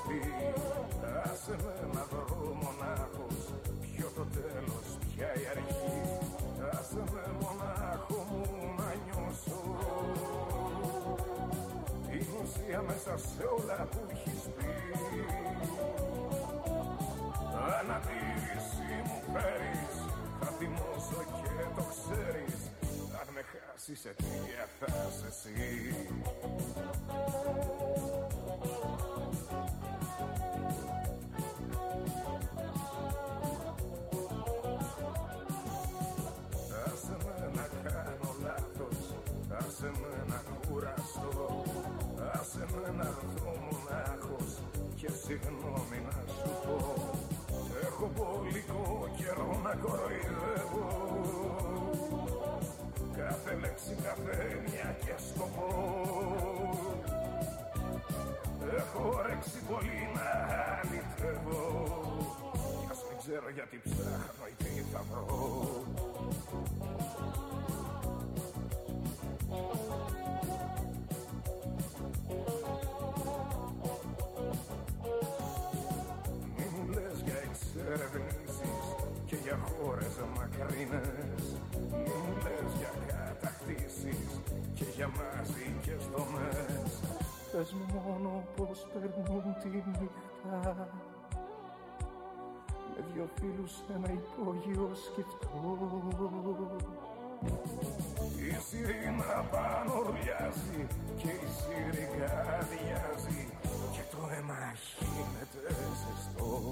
χεστεί. Άσε με να βρω μονάχος, ποιο το τέλος, ποια η αρχή. Άσε με μονάχο μου να νιώσω την ουσία μέσα σε όλα που έχεις πει. Ανατήρηση μου φέρεις, θα θυμώσω και το ξέρεις. Αν με χάσεις αιτία θα είσαι εσύ. Άσε με να κάνω λάθος, άσε με να κουραστώ. Άσε με να έρθω μονάχος και συγγνώμη να σου πω. Έχω πολικό καιρό να κοροϊδεύω, κάθε λέξη, κάθε έννοια και σκοπό. Έχω όρεξη πολύ να αληθεύω, κι ας μην ξέρω γιατί ψάχνω ή τι θα βρω. Και για χώρες μακρινές, μη μου λες για κατακτήσεις και για μαζικές δομές. Πες μου μόνο πως περνούν τη νύχτα με δυο φίλους σε ένα υπόγειο σκεφτό. Η σιρήνα πάνω ουρλιάζει και η σιρήκα αδειάζει και το αίμα γίνεται ζεστό.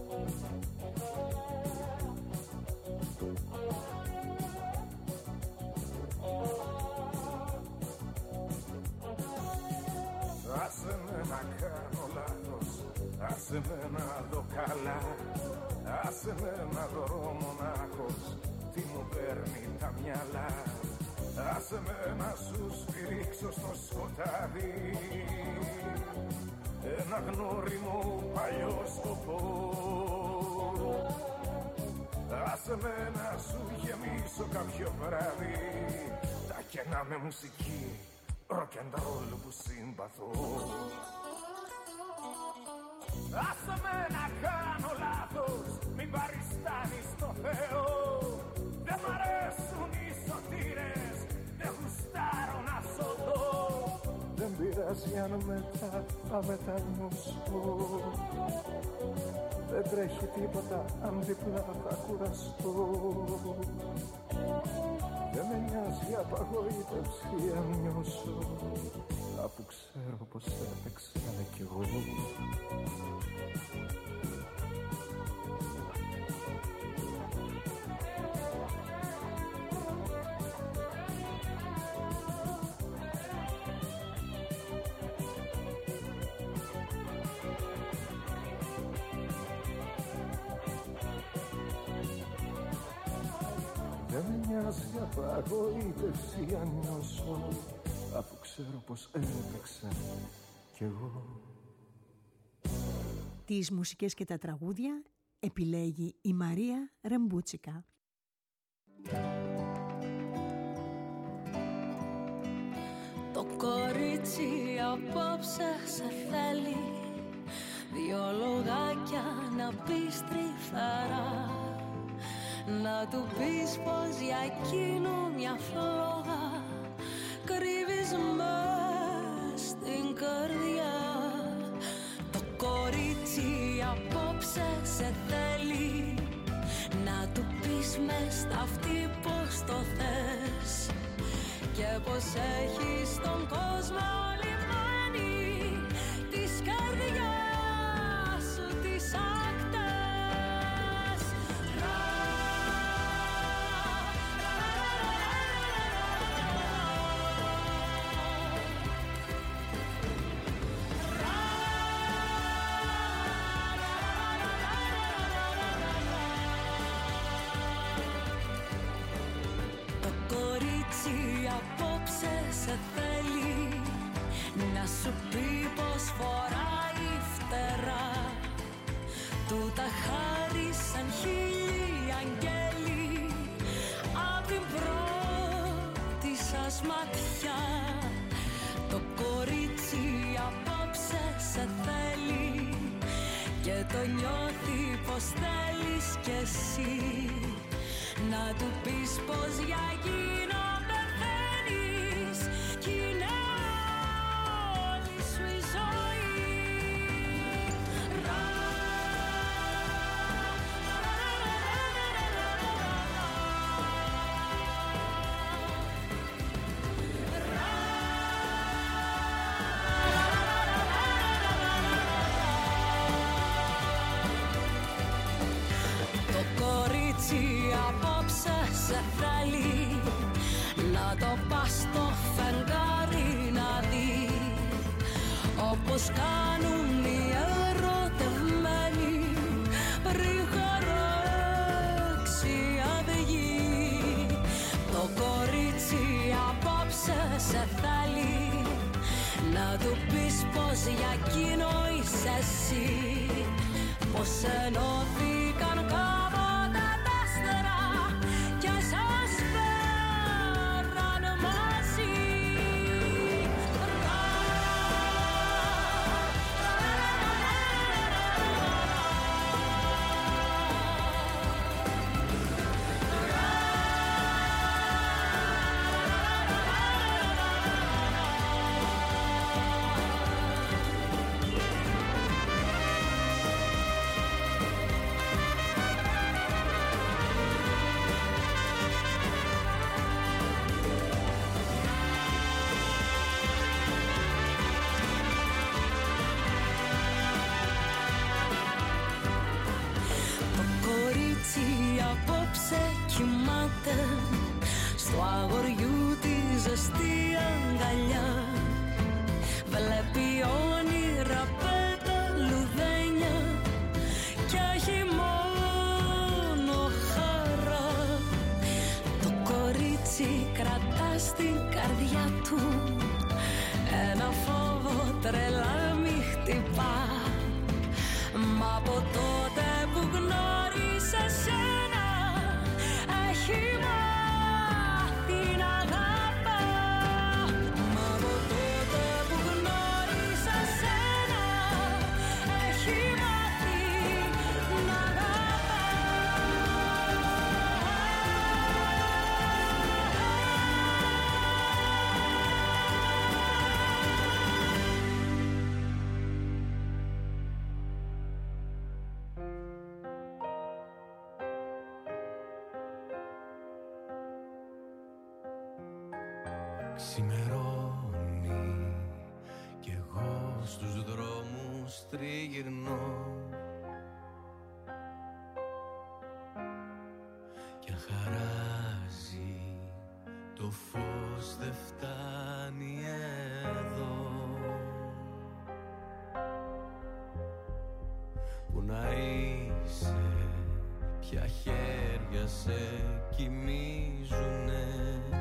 Άσε με να κάνω λάθος, άσε με να δω καλά. Άσε με να δω μονάχος, τι μου παίρνει τα μυαλά. Άσε με να σου σφυρίξω στο σκοτάδι ένα γνώριμο παλιό σκοπό. Άσε με να σου γεμίσω κάποιο βράδυ τα κενά με μουσική rock and roll που συμπαθώ. Άσε με να κάνω λάθος, μην παριστάνεις το Θεό. Δεν μ' αρέσουν οι σωτήρες, δεν γουστάρω να σωθώ. Δεν πειράζει αν μετά θα μεταγνωσώ. Δεν τρέχει τίποτα αν διπλά θα κουραστώ. Δεν με νοιάζει απαγοήτευση αν νιώσω, αφού ξέρω πως έπαιξα κι εγώ. Δεν με νοιάζει απαγοήτευση αν νιώσω, αφού ξέρω πως έπαιξα κι εγώ. Τις μουσικές και τα τραγούδια επιλέγει η Μαρία Ρεμπούτσικα. Το κορίτσι απόψε σε θέλει, δυο λογάκια να πεις τρυφερά. Να του πεις πως για εκείνο μια φλόγα κρύβεις μες στην καρδιά. Το κορίτσι απόψε σε θέλει, να του πεις μες στα αυτή πως το θες και πως έχεις τον κόσμο λιμάνι της καρδιάς σου τις ακτές. Απόψε σε θέλει, να σου πει πως φοράει φτερά. Του τα χάρισαν χίλιοι αγγέλοι απ' την πρώτη σας ματιά. Το κορίτσι απόψε σε θέλει, και το νιώθει πως θέλεις κι εσύ. Να του πεις πως για εκείνο πεθαίνεις κι είναι όλη σου η ζωή. Απόψε σε θέλει να το πας στο φεγγάρι να δει, όπως κάνουν οι ερωτευμένοι πριν χαράξει αυγή. Το κορίτσι απόψε σε θέλει να του πεις πως για εκείνο είσαι εσύ, πως ενώθηκαν κάποτε τα άστερα και σας φέραν μαζί. Κοιμάται στο αγοριού τη ζεστή αγκαλιά, βλέπει όνειρα πεταλουδένια κι έχει μόνο χαρά. Το κορίτσι κρατά στην καρδιά του ένα φόβο τρελά μη χτυπά, μα από τότε που γνώρισε σένα έχει μάθει να αγαπά. Μα από τότε που γνώρισα σένα έχει μάθει να αγαπά. Ξημερώνει κι εγώ στους δρόμους τριγυρνώ κι αν χαράζει το φως δεν φτάνει εδώ. Που να είσαι, ποια χέρια σε κοιμίζουνε,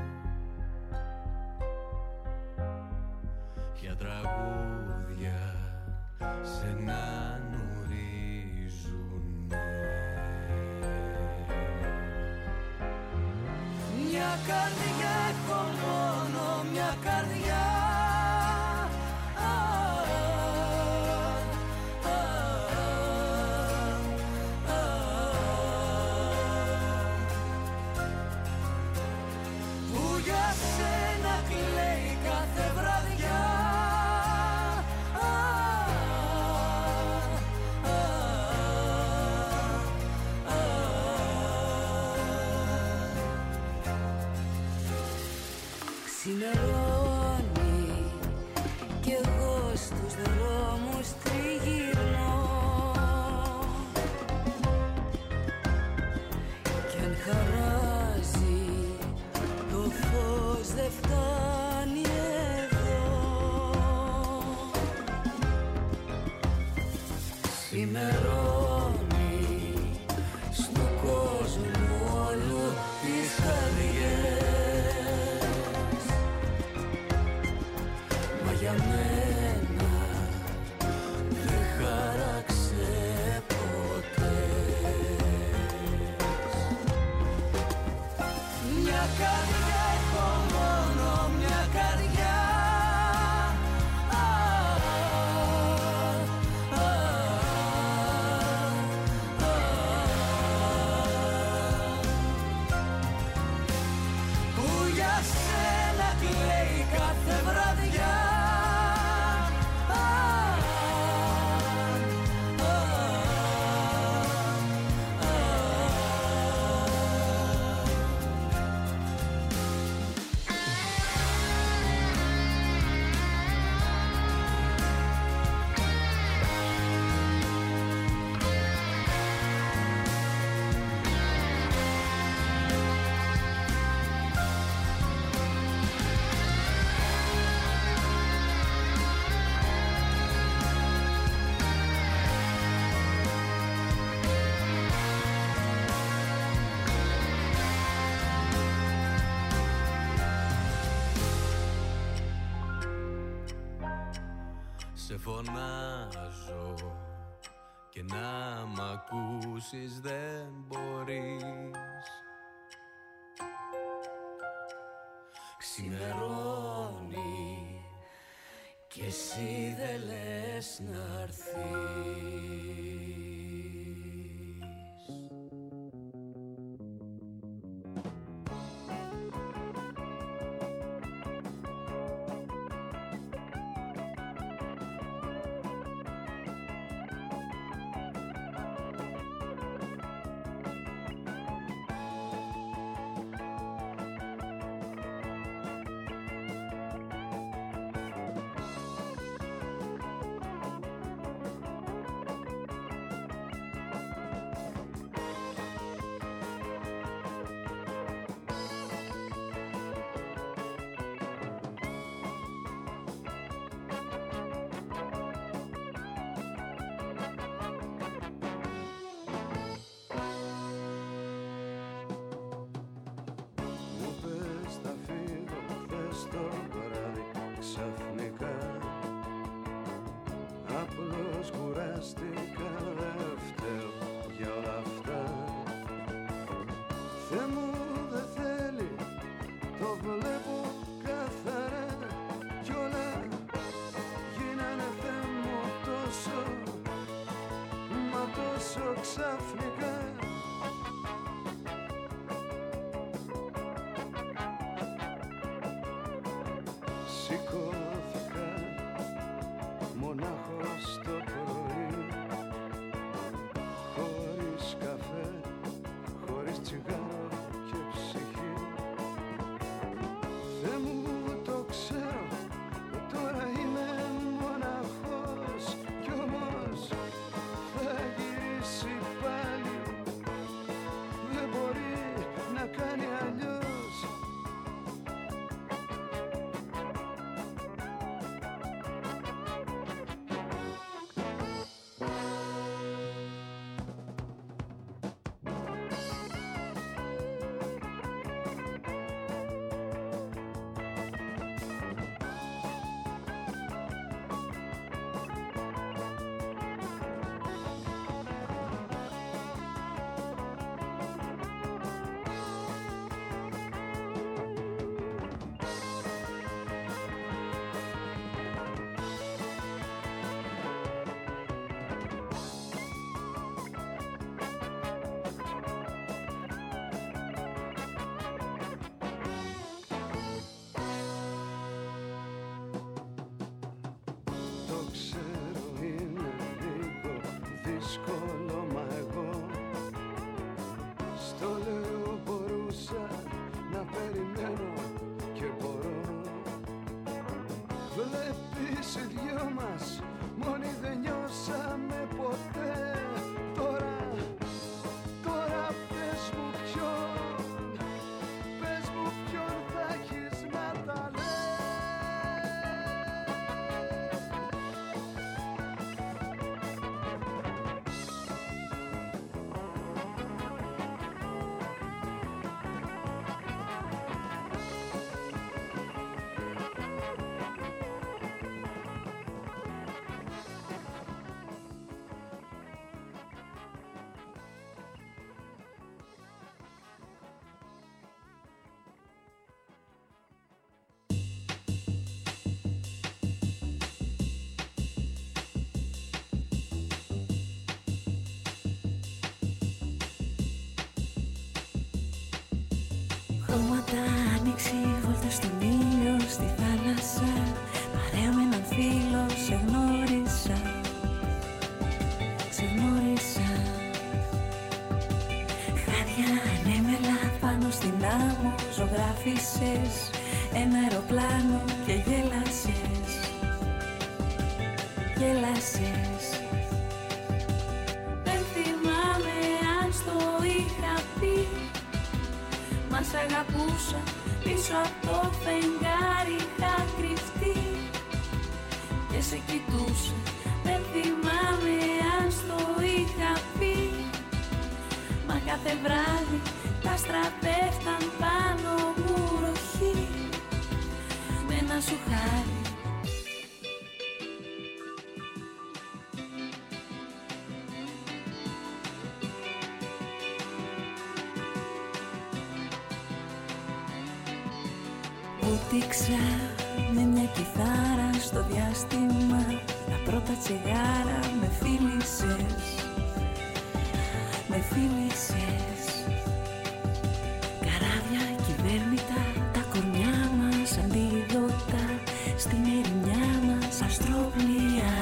ποια τραγούδια σε να νουρίζουνε. Μια καρδιά έχω μόνο, μια καρδιά. Που για σένα κλαίει κάθε βραδιά. Ξημερώνει κι εγώ στους δρόμους τριγυρνώ κι αν χαράζει το φως δεν φτάνει εδώ. Ξημερώνει στον κόσμο όλου τις καρδιές, για μένα δεν χάραξε ποτέ. Μια καρδιά έχω μόνο, μια καρδιά. κάθε βραδιά. Σε φωνάζω και να μ' ακούσεις δεν μπορείς. Ξημερώνει και εσύ δεν λες να'ρθείς. Χρώματα άνοιξη, βόλτα στον ήλιο, στη θάλασσα. άφησες ένα αεροπλάνο και γέλασες. Δεν θυμάμαι αν στο είχα πει. Μα σ' αγαπούσα, πίσω από το φεγγάρι είχα κρυφτεί και σε κοιτούσα. Δεν θυμάμαι αν στο είχα πει. Μα κάθε βράδυ τα άστρα πέφταν πάνω μου ροχή με ένα σου χάρι. Βούτυξα με μια κιθάρα στο διάστημα. Τα πρώτα τσιγάρα με φίλησες. Καράβια κυβέρνητα, τα κορμιά μας αντίδοτα. Στην ερημιά μας αστροπλοία.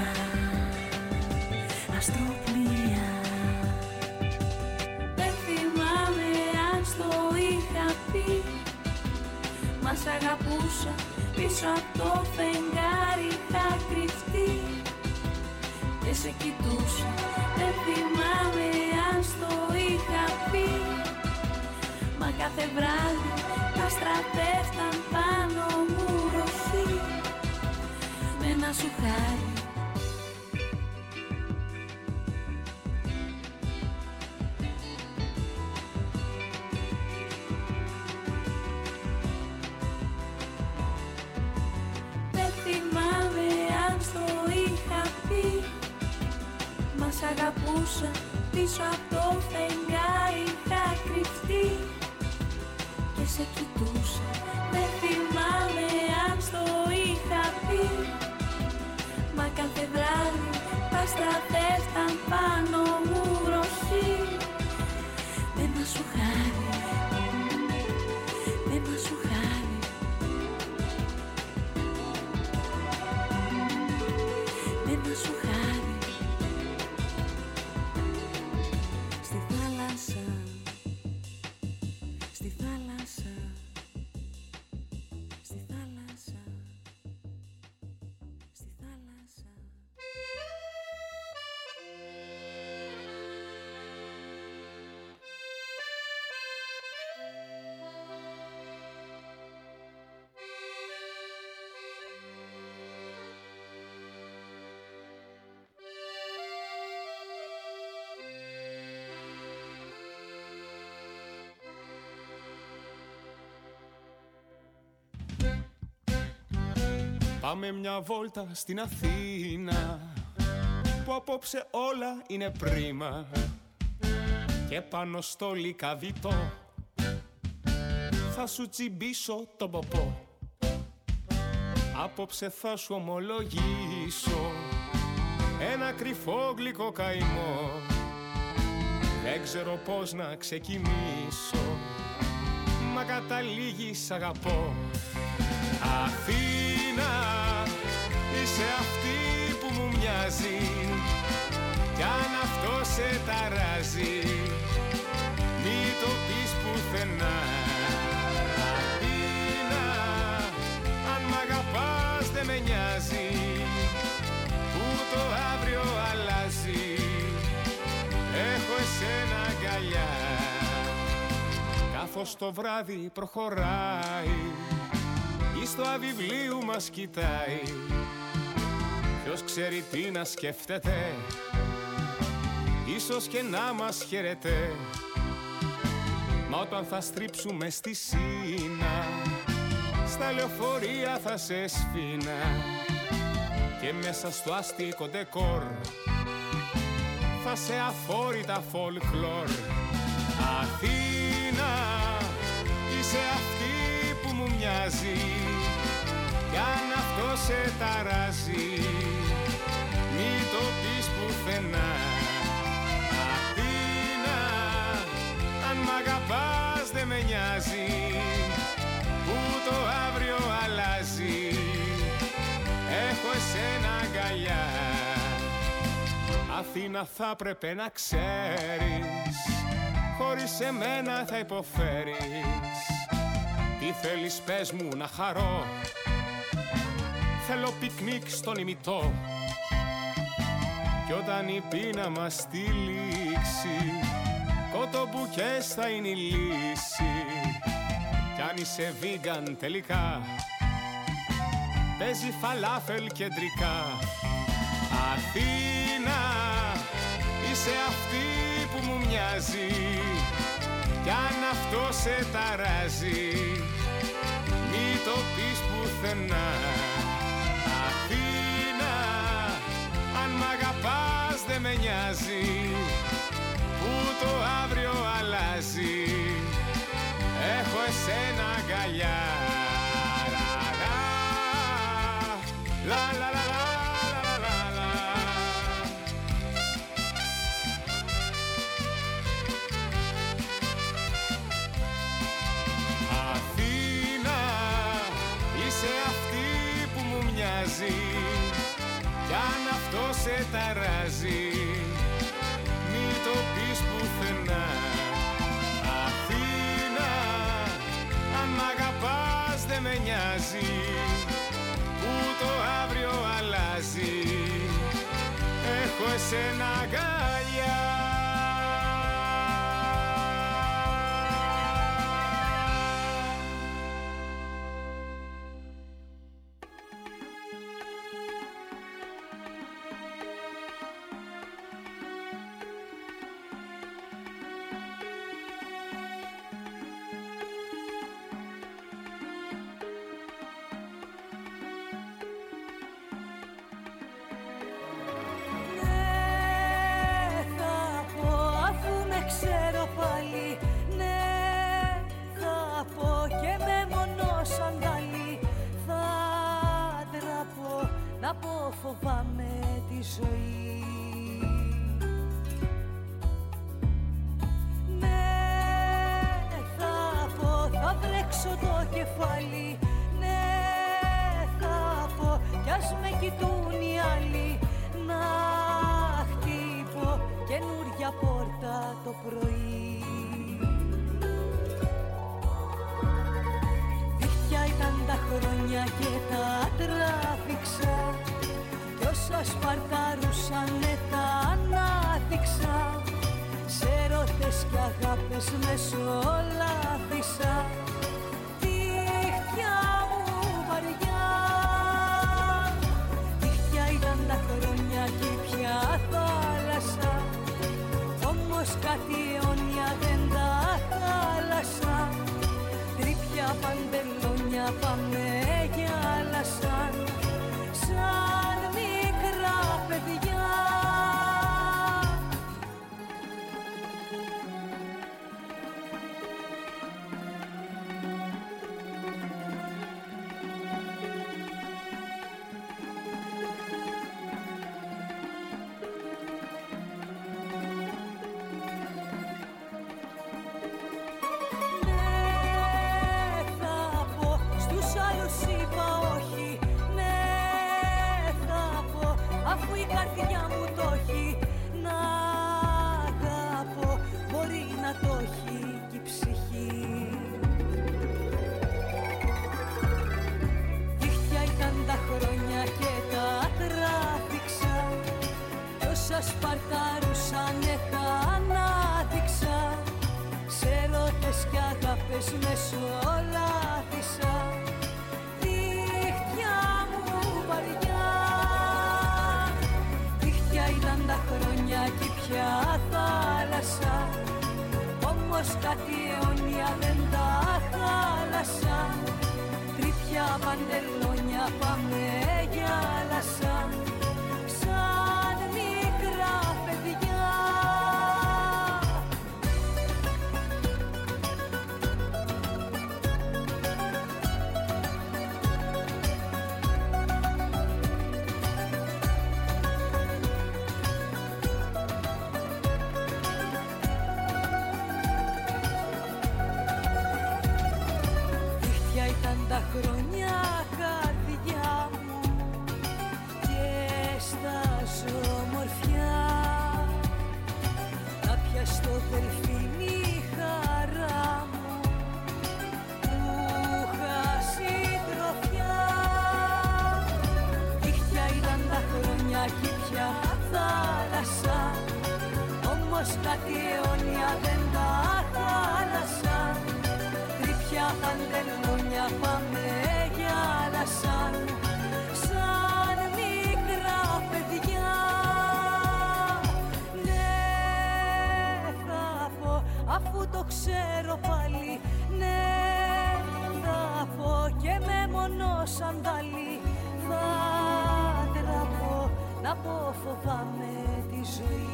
Δεν θυμάμαι αν στο είχα πει. Μα σ' αγαπούσα, πίσω από το φεγγάρι είχα κρυφτεί και σε κοιτούσα. Δεν θυμάμαι αν στο είχα πει. Μα κάθε βράδυ τα άστρα πέφταν πάνω μου ροχή με ένα σου χάρι. Σ' αγαπούσα, πίσω από το φεγγάρι είχα κρυφτεί και σε κοιτούσα. Δεν θυμάμαι αν στο είχα πει. Μα κάθε βράδυ τα άστρα πέφταν πάνω μου βροχή με ένα σου χάρι. Πάμε μια βόλτα στην Αθήνα, που απόψε όλα είναι πρίμα, και πάνω στο λικαβιτό θα σου τσιμπήσω τον ποπό. Απόψε θα σου ομολογήσω ένα κρυφό γλυκό καημό. Δεν ξέρω πώς να ξεκινήσω, μα καταλήγει σ' αγαπώ. Αθήνα, είσαι αυτή που μου μοιάζει, κι αν αυτό σε ταράζει, μη το πεις πουθενά. Αθήνα, αν μ' αγαπάς δεν με νοιάζει, που το αύριο αλλάζει, έχω εσένα αγκαλιά. Καθώς το βράδυ προχωράει, ή στο αβιβλίου μας κοιτάει, ποιος ξέρει τι να σκέφτεται, ίσως και να μας χαιρετέ. Μα όταν θα στρίψουμε στη Σίνα, στα λεωφορεία θα σε σφίνα, και μέσα στο αστικό ντεκόρ θα σε αφόρητα folklore. Αθήνα, είσαι αυτή που μου μοιάζει, κι αν αυτό σε ταράζει, μη το πεις πουθενά. Αθήνα, αν μ' αγαπάς δεν με νοιάζει, που το αύριο αλλάζει, έχω εσένα αγκαλιά. Αθήνα, θα πρέπει να ξέρεις, χωρίς εμένα θα υποφέρεις, Τι θέλεις πες μου να χαρώ, θέλω πικνίκ στον ημιτό. Κι όταν η πείνα μας τυλίξει, κοτομπουκές θα είναι η λύση. Κι αν είσαι vegan τελικά, παίζει φαλάφελ κεντρικά. Αθήνα, είσαι αυτή που μου μοιάζει, κι αν αυτό σε ταράζει, μη το πεις πουθενά. Αθήνα, αν μ' αγαπάς δεν με νοιάζει, που το αύριο αλλάζει, έχω εσένα αγκαλιά. Λα λα λα λα λα λα. Αθήνα, είσαι αυτή που μου μοιάζει, κι αν αυτό σε ταράζει, μη το πεις πουθενά. Αθήνα, αν μ' αγαπάς δεν με νοιάζει, που το αύριο αλλάζει, έχω εσένα αγκαλιά. Φοβάμαι τη ζωή. Ναι, θα πω, θα βρέξω το κεφάλι. Ναι, θα πω, κι ας με κοιτούν οι άλλοι. Να χτύπω καινούρια πόρτα το πρωί. Δίχτυα ήταν τα χρόνια και τα τράβηξα, κι όσα σπαρταρούσανε τα ανάδειξα. Σε έρωτες κι αγάπες μεσολάβησα. Δίχτυα μου βαριά, δίχτυα ήταν τα χρόνια κι πια θάλασσα. Όμως κάτι αιώνια δεν τα χάλασα. Τρίπια παντελόνια πάμε γυάλασαν, σαν μικρά παιδιά. Σπαρτάρουσανε τα ανάδειξα. Σε έρωτες κι αγάπες μεσολάβησα. Δίχτυα μου βαριά, δίχτυα ήταν τα χρόνια κι πια θάλασσα. Όμως κάτι αιώνια δεν τα χάλασα. Τρίπια παντελόνια πάμε γυάλασαν, σαν μικρά παιδιά. Δίχτυα ήταν τα χρόνια καρδιά μου και στάζω ομορφιά. Κάποια στο δελφίνι χαρά μου που θάλασσα, όμως κάτι αιώνια δεν τα χάλασαν. Τρίπια παντελόνια πάμε γυάλασαν, σαν μικρά παιδιά. Ναι, θα πω, αφού το ξέρω πάλι. Ναι, θα πω και με μονό σαντάλι. Θα τραπώ, να πω φοβάμαι τη ζωή.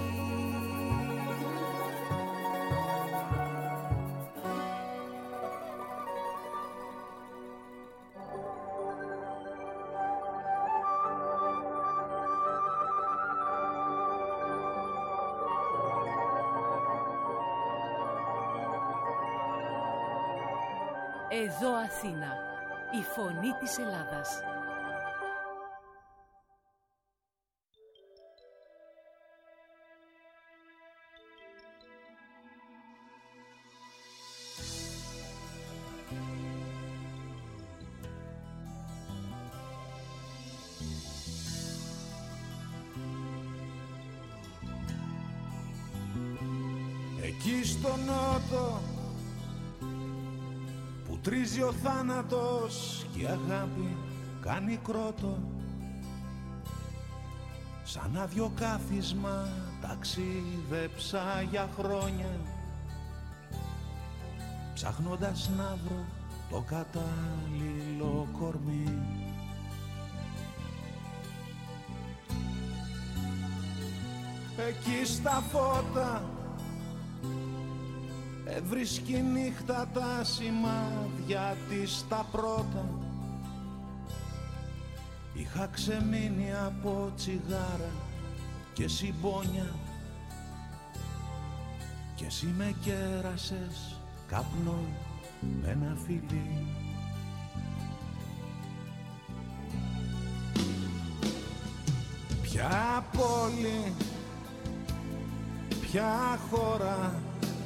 Εδώ Αθήνα, η φωνή της Ελλάδας. Εκεί στο νότο που τρίζει ο θάνατος και η αγάπη κάνει κρότο, σαν άδειο κάθισμα ταξίδεψα για χρόνια, ψάχνοντας να βρω το κατάλληλο κορμί. Εκεί στα φώτα έβρισκει νύχτα τα σημάδια της τα πρώτα. Είχα ξεμείνει από τσιγάρα και συμπόνια κι εσύ με κέρασες καπνό με ένα φιλί. Ποια πόλη, ποια χώρα,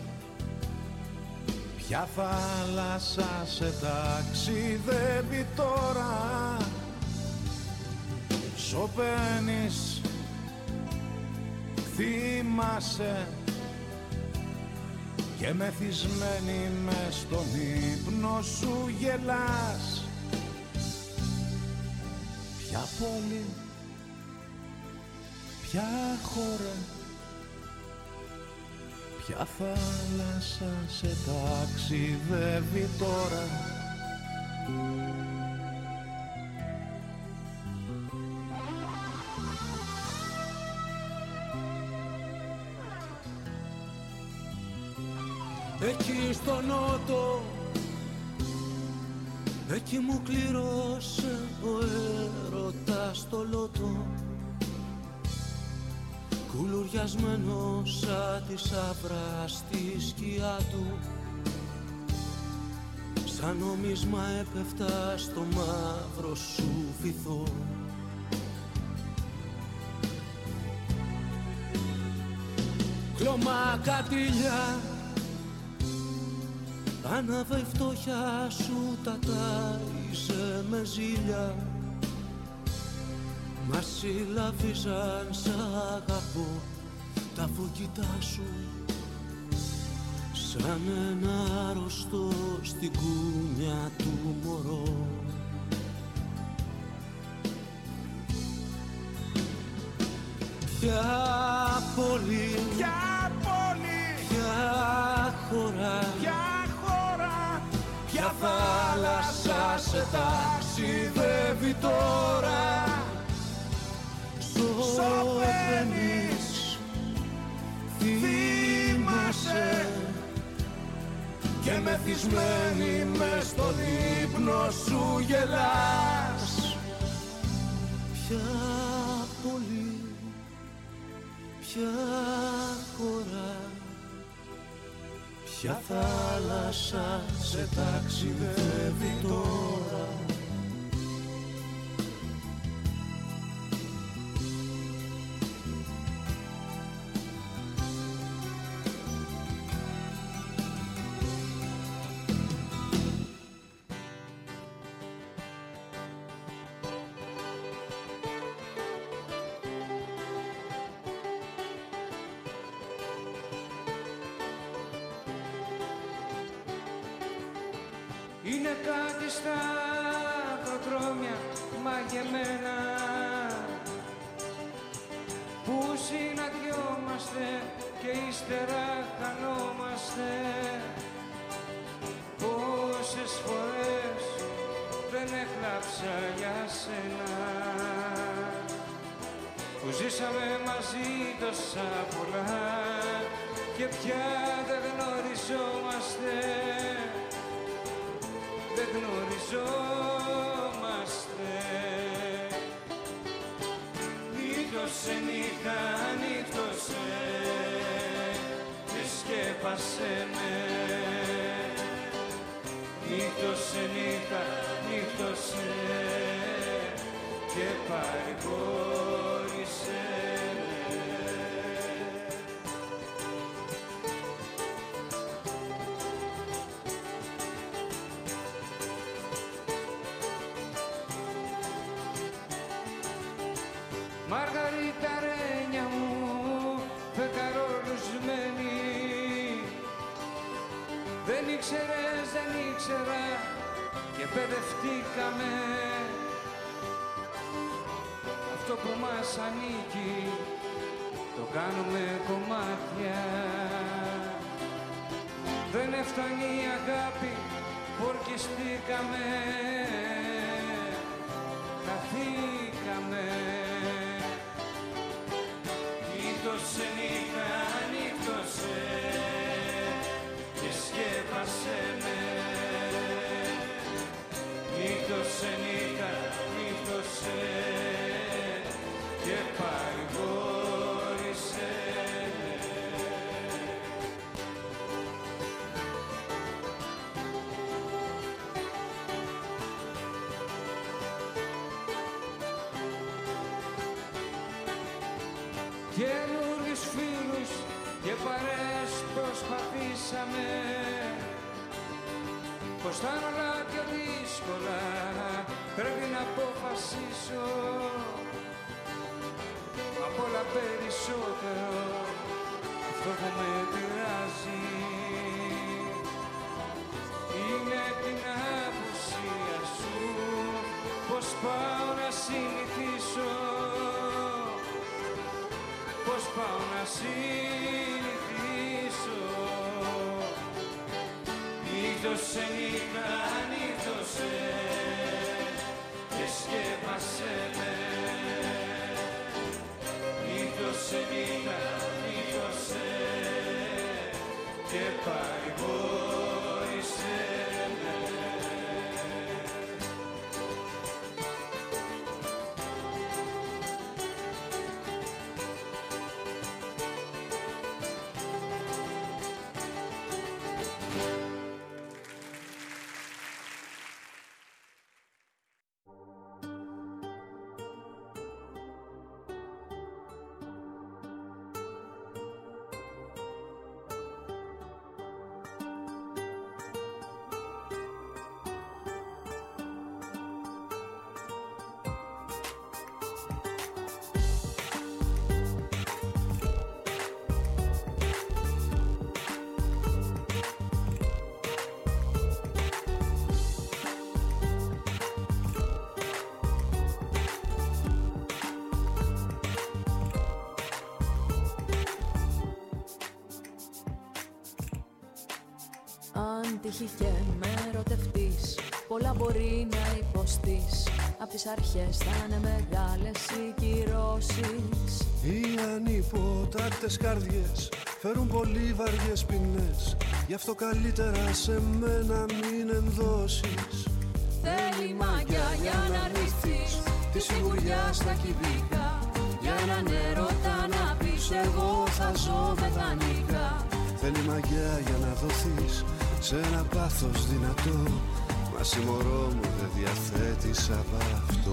ποια θάλασσα σε ταξιδεύει τώρα. Σωπαίνεις, θυμάσαι και μεθυσμένη μες στον ύπνο σου γελάς. Ποια πόλη, ποια χώρα, ποια θάλασσα σε ταξιδεύει τώρα. Εκεί στο νότο, εκεί μου κλήρωσε ο έρωτας το λότο, κουλουριασμένος σαν τη σαύρα στη σκιά του, σαν νομίσμα έπεφτα στο μαύρο σου βυθό. Κλώμα κατήλια, άναβε η φτώχεια σου, τα τάιζε με ζήλια. Μας συλλαβίζαν σ' αγαπώ τα φωκητά σου, σαν ένα αρρωστό στην κούνια του μωρό. Ποια πόλη, Ποια πόλη, ποια χώρα, ποια θάλασσα σε ταξιδεύει τώρα. Σωπαίνεις, θυμάσαι και μεθυσμένη μες στον ύπνο σου γελάς. ποια πόλη, ποια χώρα, ποια θάλασσα σε ταξιδεύει τώρα. Είναι κάτι στα προδρόμια μαγεμένα που συναντιόμαστε και ύστερα χανόμαστε. Πόσες φορές δεν έκλαψα για σένα που ζήσαμε μαζί τόσα πολλά και πια δεν γνωριζόμαστε. Δεν γνωριζόμαστε. Νύχτωσε νύχτα, νύχτωσε και σκέπασε με. Νύχτωσε νύχτα, νύχτωσε και παρηγόρησε με. Μαργαρίτα ρένια μου, φεκαρόλουσμένη. Δεν ήξερες, δεν ήξερα και παιδευτήκαμε. Αυτό που μας ανήκει το κάνουμε κομμάτια. Δεν έφτανε η αγάπη που ορκιστήκαμε. Χαθήκαμε. Νύχτωσε νύχτα, νύχτωσε και σκέπασε με. Νύχτωσε νύχτα, νύχτωσε και παρηγόρησε με. Καινούριους φίλους και παρέες προσπαθήσαμε. Πως θα είναι όλα πιο δύσκολα, πρέπει να αποφασίσω. Απ' όλα περισσότερο αυτό που με πειράζει είναι την απουσία σου. Πως πάω να συνηθίσω, πως πάω να συνηθίσω. Νύχτωσε νύχτα, νύχτωσε και σκέπασε με. Νύχτωσε νύχτα, νύχτωσε και παρηγόρησε με. Αν τύχει και με ερωτευτείς, πολλά μπορεί να υποστείς. Απ' τις αρχές θα είναι μεγάλες οι κυρώσεις. Οι ανυποτάκτες καρδιές φέρουν πολύ βαριές ποινές. Γι' αυτό καλύτερα σε μένα μην ενδώσεις. Θέλει μαγιά για να αρνηθείς τη σιγουριά στα κυβικά. Για έναν έρωτα να πεις εγώ θα ζω με δανεικά. Θέλει μαγιά για να δοθείς σε ένα πάθος δυνατό. Μα συμμορώ μου δεν διαθέτεις απ' αυτό.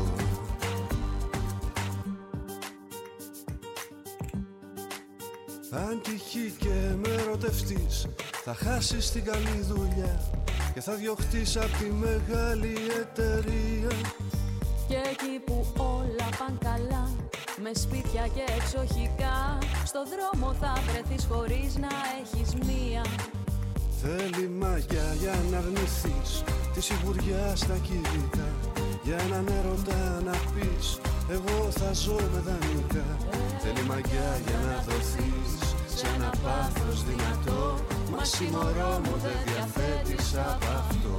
Αν τυχεί και με ερωτευτείς, θα χάσεις την καλή δουλειά και θα διωχτείς απ' τη μεγάλη εταιρεία. Και εκεί που όλα παν καλά, με σπίτια και εξοχικά, στο δρόμο θα βρεθείς χωρίς να έχεις μία. Θέλει μαγιά για να αρνηθείς τη σιγουριά στα κινητά. Για έναν έρωτα να πεις, εγώ θα ζω με δανεικά. Θέλει μαγιά για να δοθείς σε ένα πάθος δυνατό. Μα συμμορώ μου δεν διαθέτεις απ' αυτό.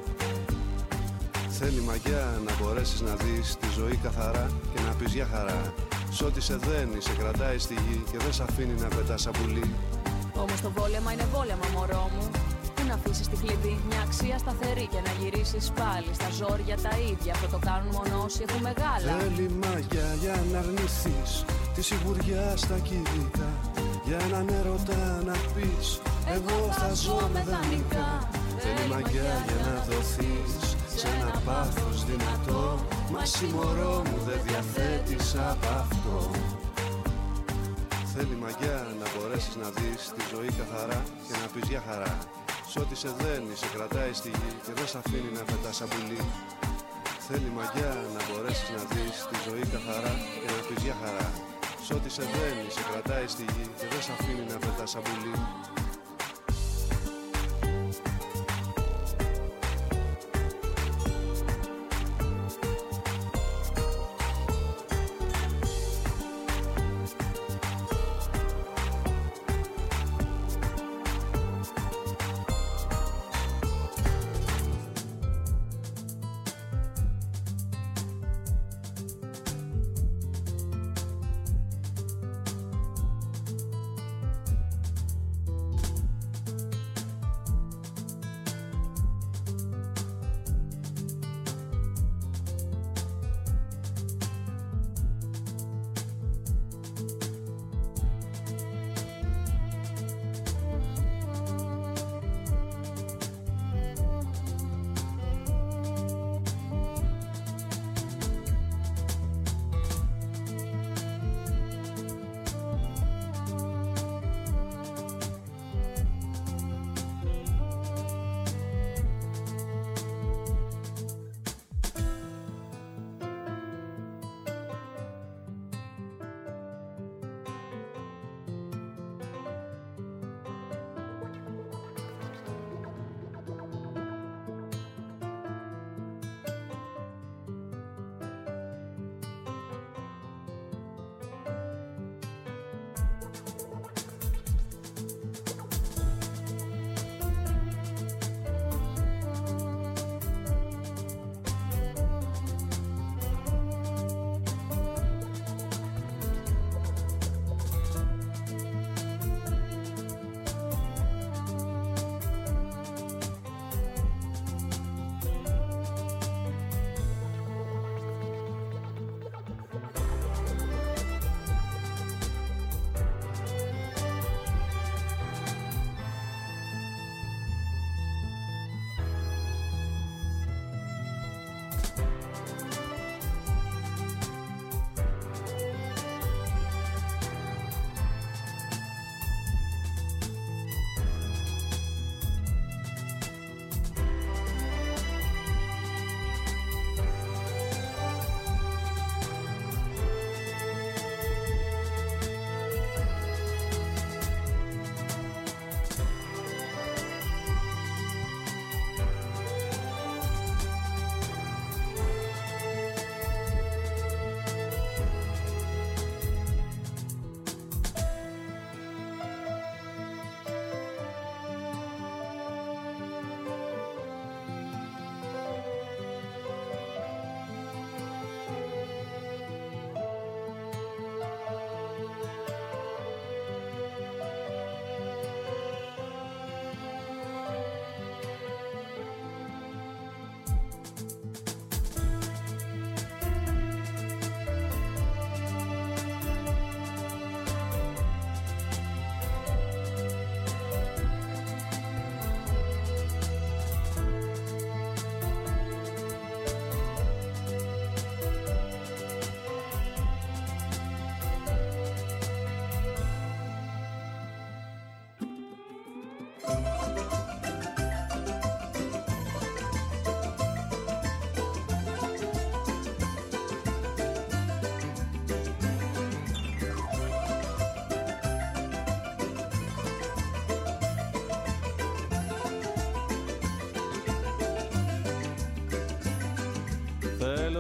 Θέλει μαγιά να μπορέσεις να δεις τη ζωή καθαρά και να πεις για χαρά. Σ' ό,τι σε δένει, σε κρατάει στη γη και δεν σ' αφήνει να πετάς σαν πουλί. Όμως το βόλεμα είναι βόλεμα, μωρό μου. Πού να αφήσεις τη κλειδί, μια αξία σταθερή και να γυρίσεις πάλι στα ζόρια τα ίδια. Αυτό το κάνουν μόνο όσοι έχουν μεγάλα. Θέλει μαγιά για να αρνηθείς τη σιγουριά στα κινητά. Για έναν έρωτα να πεις, εγώ θα ζω με δανεικά. Θέλει μαγιά για να δοθείς σε ένα πάθος δυνατό. Μα συμμορώ μου δεν διαθέτεις απ' αυτό. Θέλει μαγιά να μπορέσεις να δεις τη ζωή καθαρά και να πεις για χαρά. Σ' ό,τι σε δένει, σε κρατάει στη γη και δεν σ' αφήνει να πετάς σαν πουλί. Θέλει μαγιά να μπορέσεις να δεις τη ζωή καθαρά και να πεις για χαρά. Σ' ό,τι σε δένει, σε κρατάει στη γη και δεν σ' αφήνει να πετάς σαν πουλί.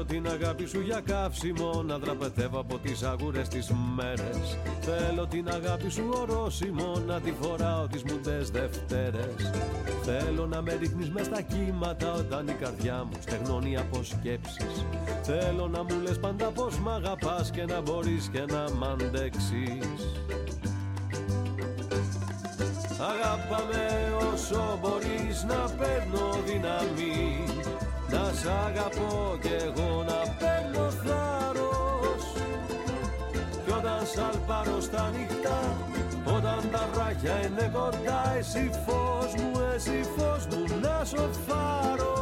Θέλω την αγάπη σου για καύσιμο, να δραπετεύω από τις αγούρες τις μέρες. Θέλω την αγάπη σου ορόσημο, να τη φοράω τις μουντές Δευτέρες. Θέλω να με ρίχνεις μες στα κύματα όταν η καρδιά μου στεγνώνει από σκέψεις. Θέλω να μου λες πάντα πως μ' αγαπάς και να μπορείς και να μ' αντέξεις. Αγάπαμε όσο μπορείς, να παίρνω δύναμη, να σ' αγαπώ κι εγώ να παίρνω θάρρος. Κι όταν σαλπάρω στα νυχτά, όταν τα βράχια είναι κοντά, εσύ φως μου, να σοφάρω.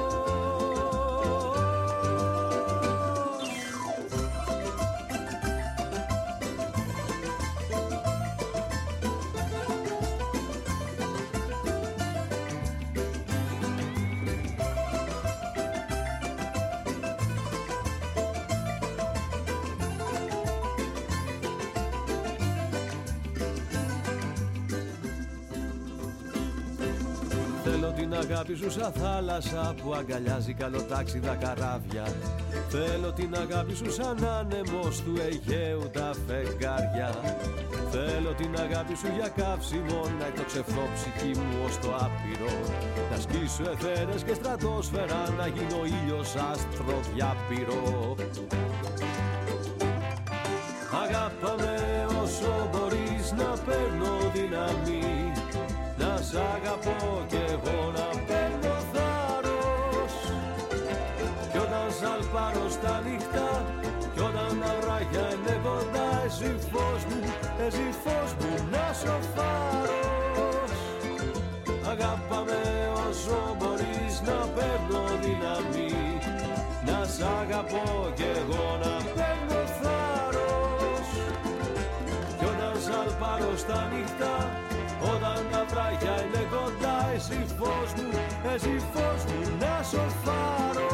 Θέλω την αγάπη σου σαν θάλασσα που αγκαλιάζει καλοτάξιδα καράβια. Θέλω την αγάπη σου σαν άνεμος του Αιγαίου τα φεγγάρια. Θέλω την αγάπη σου για καύσιμο, να εκτοξευθώ ψυχή μου ως το άπειρο. Να σκίσω αιθέρες και στρατόσφαιρα, να γίνω ήλιος άστρο διάπειρο. Αγάπαμε όσο μπορείς, να παίρνω δύναμη, να σ' αγαπώ κι εγώ να παίρνω θάρρος. Κι όταν σαλπάρω στα νύχτα, κι όταν τα βράχια είναι κοντά, εσύ φως μου, να σοφάρος. Αγάπαμε όσο μπορείς, να παίρνω δύναμη, να σ' αγαπώ κι εγώ να παίρνω θάρρος. Κι όταν σαλπάρω στα νύχτα, όταν τα βράχια είναι κοντά, εσύ φως μου, να σοφάρω.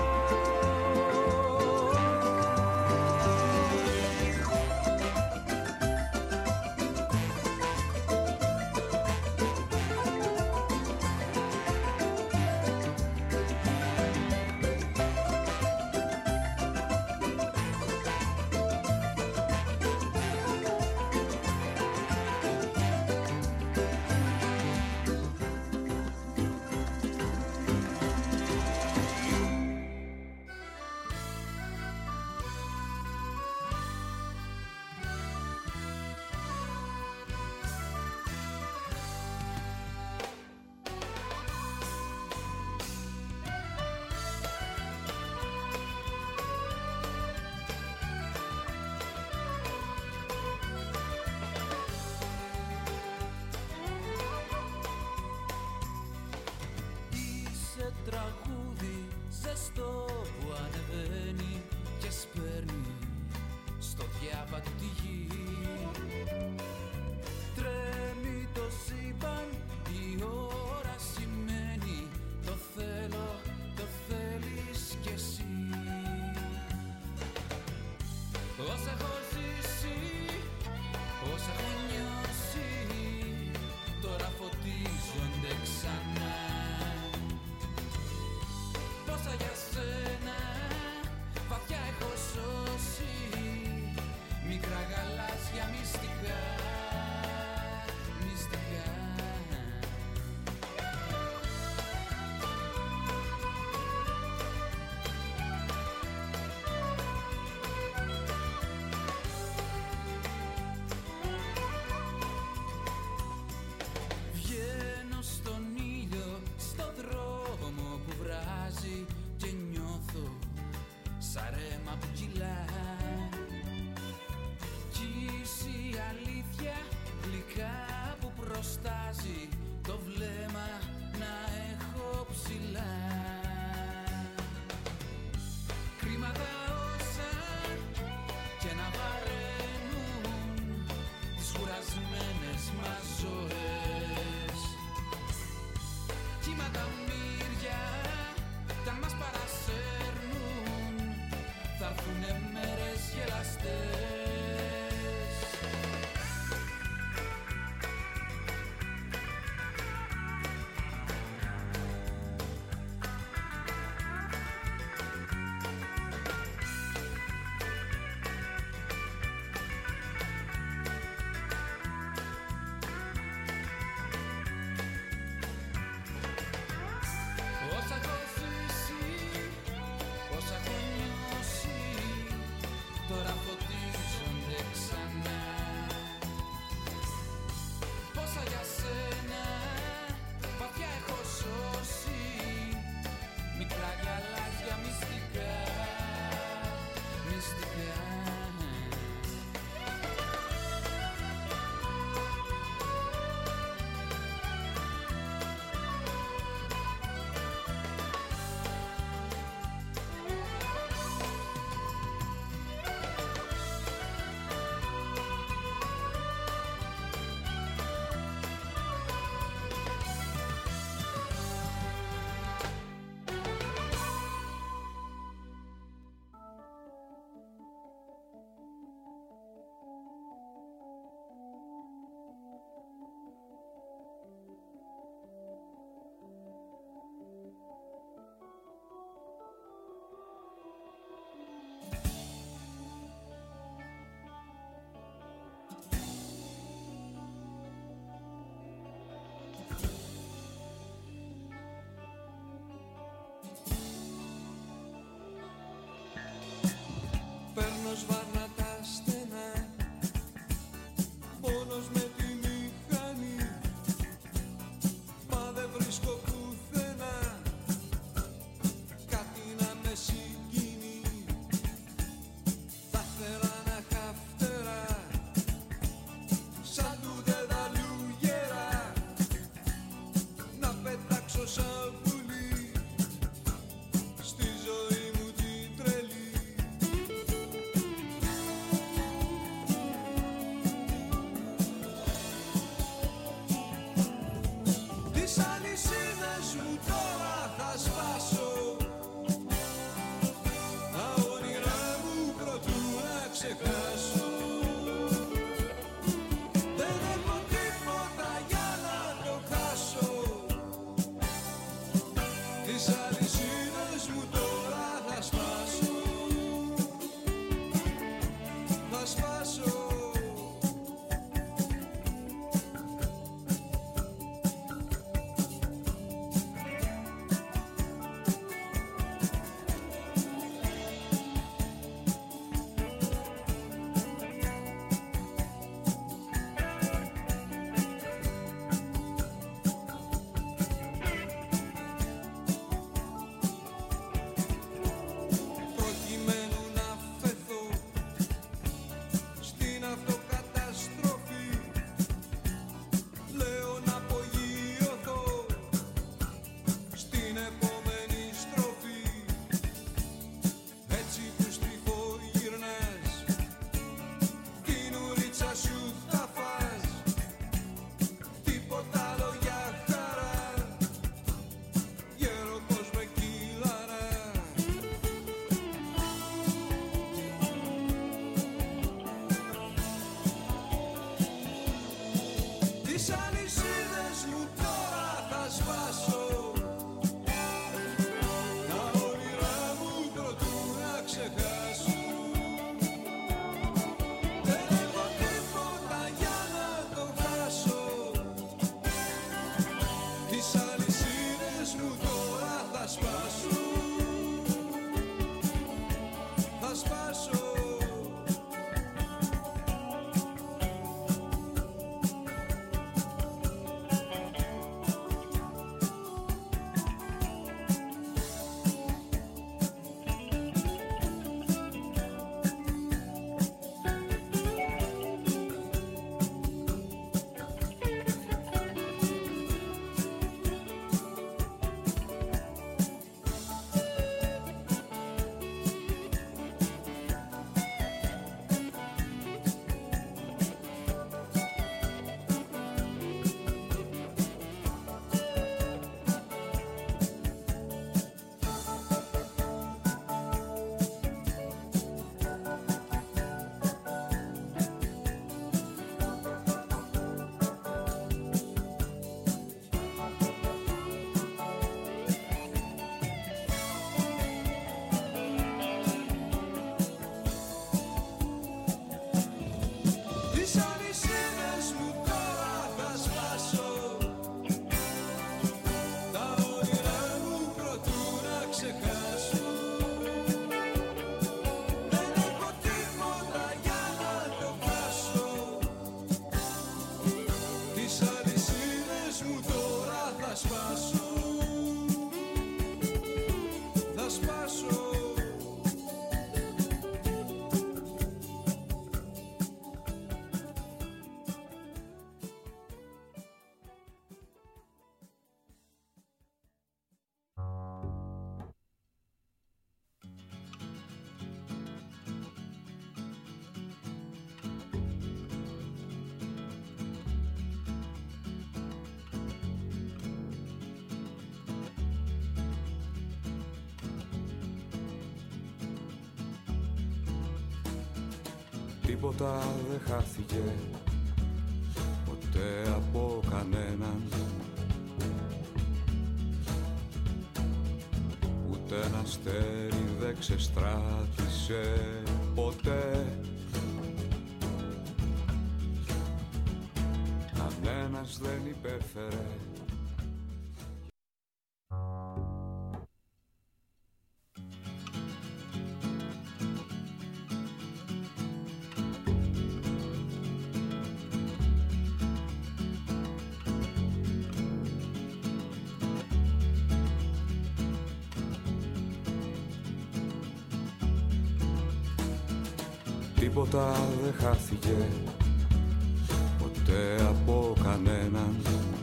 Τραγούδι ζεστό που ανεβαίνει και σπέρνει στο διάβα του τη γη. Τρέμει το σύμπαν, η ώρα σημαίνει το θέλω, το θέλεις κι εσύ. Όσα έχω ζήσει, όσα έχω νιώσει, τώρα φωτίζονται ξανά. Πόσα για σένα βαθιά έχω σώσει, μικρά γαλάζια μυστικά, μυστικά. Βγαίνω στον ήλιο, στο δρόμο που βράζει και νιώθω σαν ρέμα που κυλά. Κι η αλήθεια γλυκά που προστάζει, το βλέμμα να έχω ψηλά. Κρίματα όσα και να βαραίνουν τις κουρασμένες μας ζωές. Κύματα μύρια κι αν μας παρασέρνουν, θα έρθουνε μέρες γελαστές. θα σπάσω. Τίποτα δεν χάθηκε ποτέ από κανέναν, ούτε ένα αστέρι δεν ξεστράτησε ποτέ. Κανένας δεν υπέφερε. Τίποτα δεν χάθηκε ποτέ από κανέναν,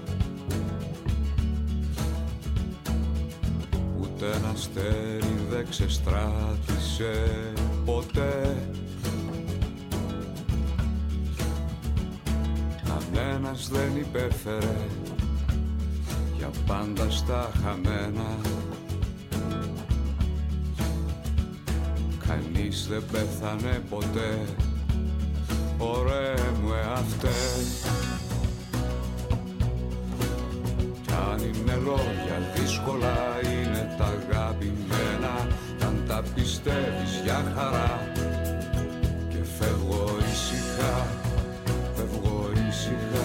ούτε ένα αστέρι δεν ξεστράτησε ποτέ. Κανένας δεν υπέφερε για πάντα στα χαμένα. Κανείς δεν πέθανε ποτέ, ωραίε μου εαυτέ. Κι αν είναι λόγια δύσκολα, είναι τα αγαπημένα. Κι αν τα πιστεύεις για χαρά, και φεύγω ήσυχα, φεύγω ήσυχα.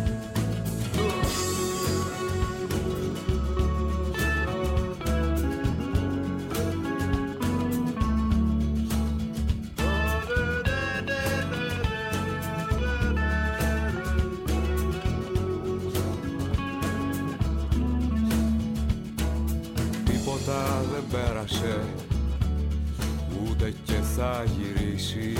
Δεν πέρασε, ούτε και θα γυρίσει.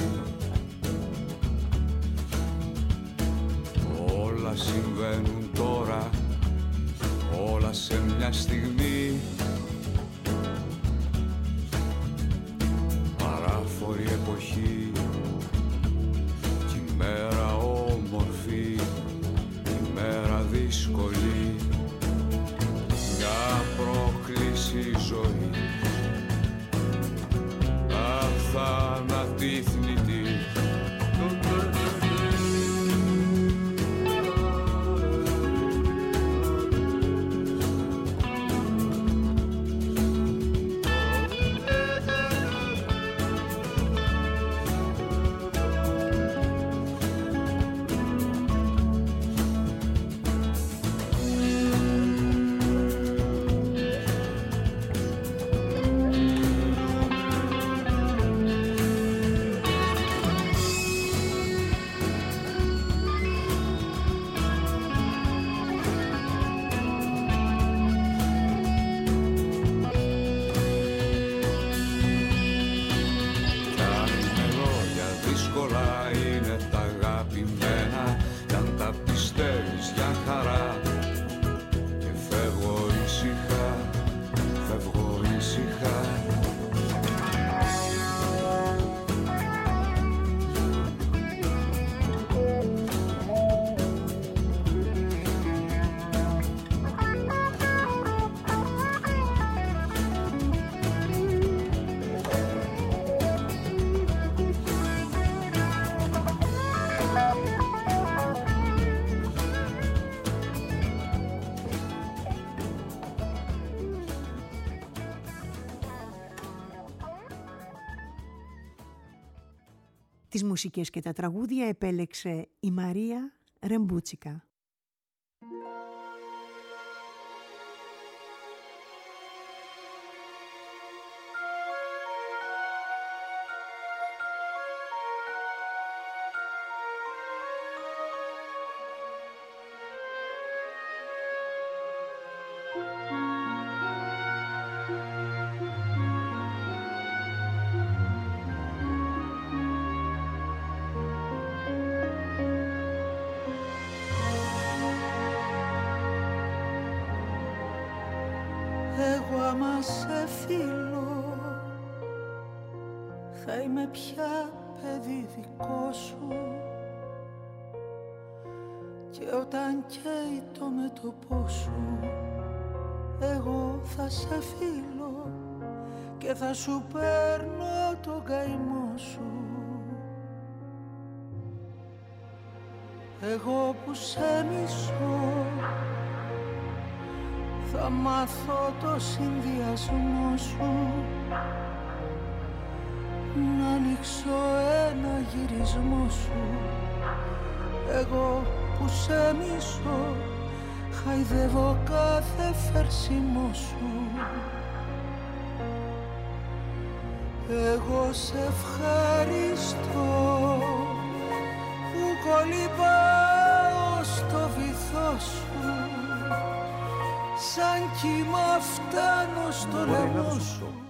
Όλα συμβαίνουν τώρα, όλα σε μια στιγμή. Παράφορη εποχή, κι η μέρα όμορφη, η μέρα δύσκολη. Μια πρόκληση ζωή, αθάνατη θνητή. Τις μουσικές και τα τραγούδια επέλεξε η Μαρία Ρεμπούτσικα. Εγώ άμα σε φίλω θα είμαι πια παιδί δικό σου και όταν καίει το μέτωπό σου εγώ θα σε φίλω και θα σου παίρνω τον καημό σου. Εγώ που σε μισώ θα μάθω το συνδυασμό σου, να ανοίξω ένα γυρισμό σου. Εγώ που σε μισώ χαϊδεύω κάθε φερσιμό σου. Εγώ σε ευχαριστώ που κολυμπάω στο βυθό σου, σαν κύμα φτάνω στο λαιμό σου.